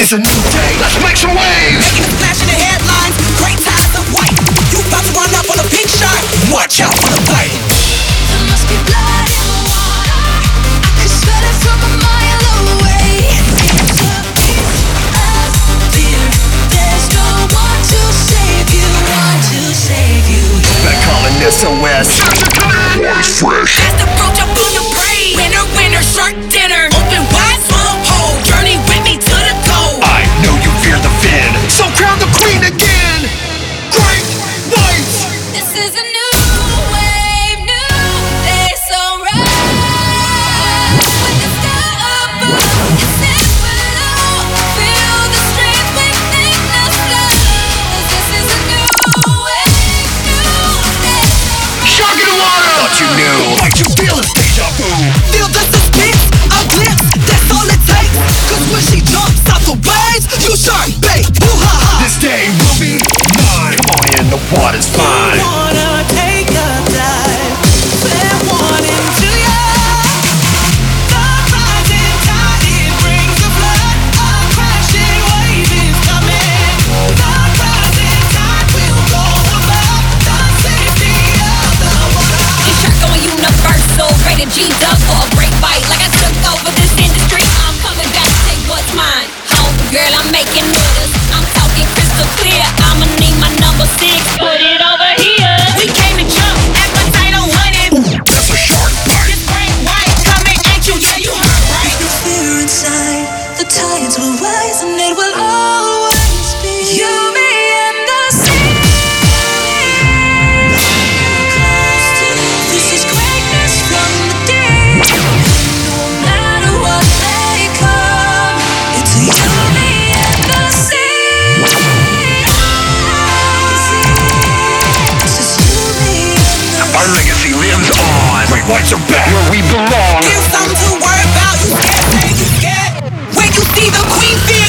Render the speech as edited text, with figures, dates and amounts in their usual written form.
It's a new day, let's make some waves. Making a splash in the headlines, great times of white. You about to run up on a pink shark, watch out for the bite. There must be blood in the water, I could smell it from a mile away. It's a piece of fear, there's no one to save you, Better call an SOS. Water's fresh. Fast approach up on the prey. Winner, winner, shark dinner. Open wide, swallow whole. Journey with me to the goal. I know you fear the fin, so crown the queen again. Great white. This is a new wave, new day, so rise with the sky above, it's set below. Feel the strength within us flow. This is a new wave, new day, so Shark in the water. Thought you knew. What you feel is deja vu. Feel the suspense, a glimpse, that's all it takes. Cause when she jumps out the waves, you shark bait. Woo-ha-ha. This day will be mine. Come on in, the water's fine. Wanna take a dive, fair warning to ya. The rising tide, it brings the flood. A crashing wave is coming. The rising tide will go above the safety of the water. It's shark going universal, rated G-Dub for a great bite. Like I took over this industry, I'm coming back to take what's mine. Home, girl, I'm making orders. I'm talking crystal clear. I'ma need my number 6. Put it over here. We came to jump, appetite on hunting. That's a shark bite. This great white coming at you, yeah, you heard right. The fear inside, the tides will rise and it will always be you, me, and the sea. Close to this is greatness from the deep. No matter what may come, it's you, me, and the sea. This is you, me, and the Our legacy lives on. Great whites are back where we belong. Give something to worry about, you scared, say you scared. When you see the queen, feel